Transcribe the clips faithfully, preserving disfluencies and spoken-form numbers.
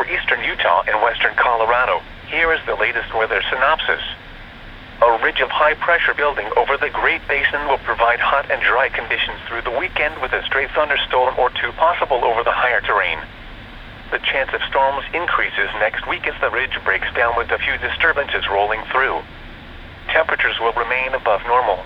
northeastern Utah and western Colorado. Here is the latest weather synopsis. A ridge of high pressure building over the Great Basin will provide hot and dry conditions through the weekend with a stray thunderstorm or two possible over the higher terrain. The chance of storms increases next week as the ridge breaks down with a few disturbances rolling through. Temperatures will remain above normal.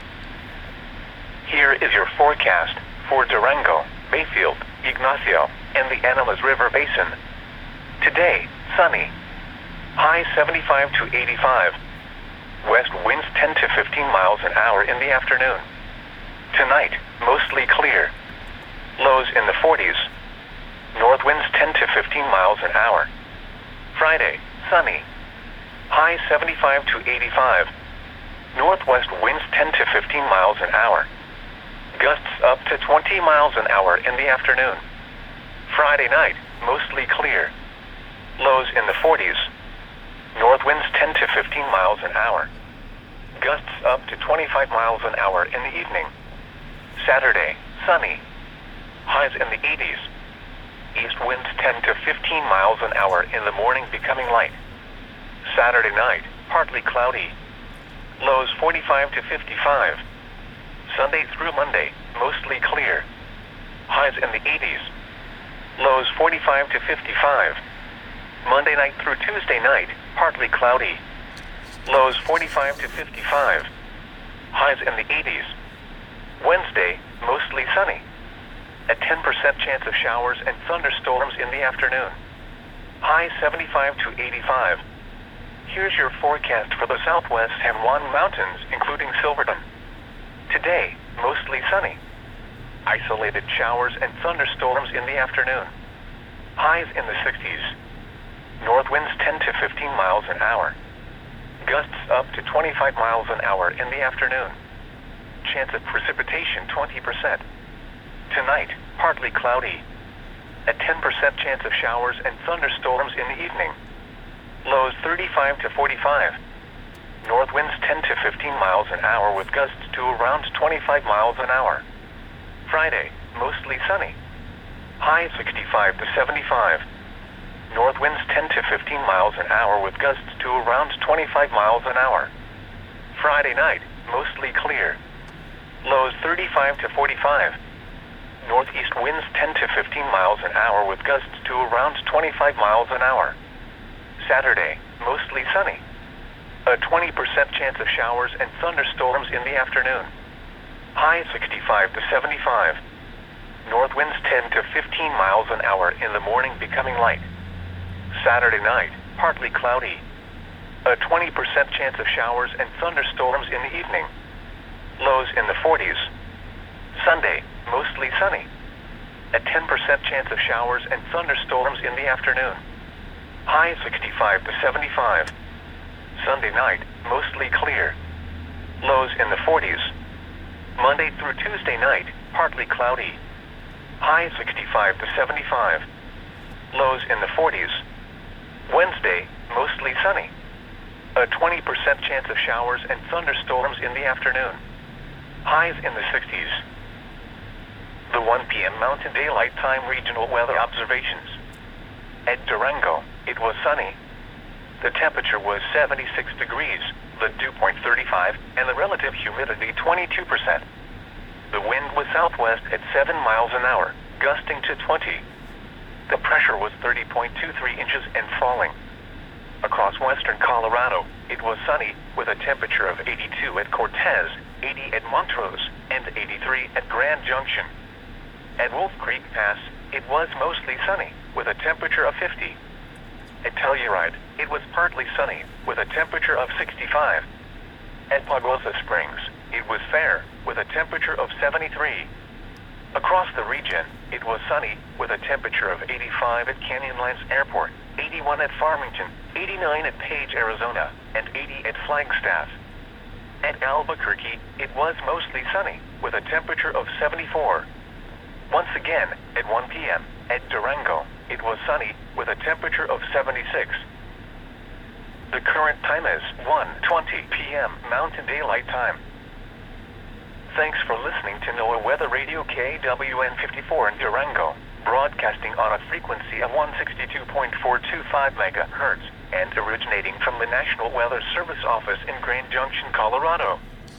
Here is your forecast for Durango, Mayfield, Ignacio, and the Animas River Basin. Today, sunny. High seventy-five to eighty-five. West winds ten to fifteen miles an hour in the afternoon. Tonight, mostly clear. Lows in the forties. North winds ten to fifteen miles an hour. Friday, sunny. High seventy-five to eighty-five. Northwest winds ten to fifteen miles an hour. Gusts up to twenty miles an hour in the afternoon. Friday night, mostly clear. Lows in the forties. North winds ten to fifteen miles an hour. Gusts up to twenty-five miles an hour in the evening. Saturday, sunny. Highs in the eighties. East winds ten to fifteen miles an hour in the morning, becoming light. Saturday night, partly cloudy. Lows forty-five to fifty-five. Sunday through Monday, mostly clear. Highs in the eighties. Lows forty-five to fifty-five. Monday night through Tuesday night, partly cloudy. Lows forty-five to fifty-five. Highs in the eighties. Wednesday, mostly sunny. A ten percent chance of showers and thunderstorms in the afternoon. High seventy-five to eighty-five. Here's your forecast for the southwest San Juan Mountains, including Silverton. Today, mostly sunny. Isolated showers and thunderstorms in the afternoon. Highs in the sixties. North winds ten to fifteen miles an hour. Gusts up to twenty-five miles an hour in the afternoon. Chance of precipitation twenty percent. Tonight, partly cloudy. A ten percent chance of showers and thunderstorms in the evening. Lows thirty-five to forty-five. North winds ten to fifteen miles an hour with gusts to around twenty-five miles an hour. Friday, mostly sunny. High sixty-five to seventy-five. North winds ten to fifteen miles an hour with gusts to around twenty-five miles an hour. Friday night, mostly clear. Lows thirty-five to forty-five. Northeast winds ten to fifteen miles an hour with gusts to around twenty-five miles an hour. Saturday, mostly sunny. A twenty percent chance of showers and thunderstorms in the afternoon. High sixty-five to seventy-five. North winds ten to fifteen miles an hour in the morning, becoming light. Saturday night, partly cloudy. A twenty percent chance of showers and thunderstorms in the evening. Lows in the forties. Sunday, mostly sunny. A ten percent chance of showers and thunderstorms in the afternoon. High sixty-five to seventy-five. Sunday night, mostly clear. Lows in the forties. Monday through Tuesday night, partly cloudy. High sixty-five to seventy-five. Lows in the forties. Wednesday, mostly sunny. A twenty percent chance of showers and thunderstorms in the afternoon. Highs in the sixties. The one p m Mountain Daylight Time regional weather observations. At Durango, it was sunny. The temperature was seventy-six degrees, the dew point thirty-five, and the relative humidity twenty-two percent. The wind was southwest at seven miles an hour, gusting to twenty. The pressure was thirty point two three inches and falling. Across western Colorado, it was sunny with a temperature of eighty-two at Cortez, eighty at Montrose, and eighty-three at Grand Junction. At Wolf Creek Pass, it was mostly sunny with a temperature of fifty. At Telluride, it was partly sunny with a temperature of sixty-five. At Pagosa Springs, it was fair with a temperature of seventy-three. Across the region, it was sunny with a temperature of eighty-five at Canyonlands Airport, eighty-one at Farmington, eighty-nine at Page, Arizona, and eighty at Flagstaff. At Albuquerque, it was mostly sunny with a temperature of seventy-four. Once again, at one p m, at Durango, it was sunny with a temperature of seventy-six. The current time is one twenty p m Mountain Daylight Time. Thanks for listening to NOAA Weather Radio K W N fifty-four in Durango. broadcasting on a frequency of one sixty-two point four two five megahertz and originating from the National Weather Service office in Grand Junction, Colorado.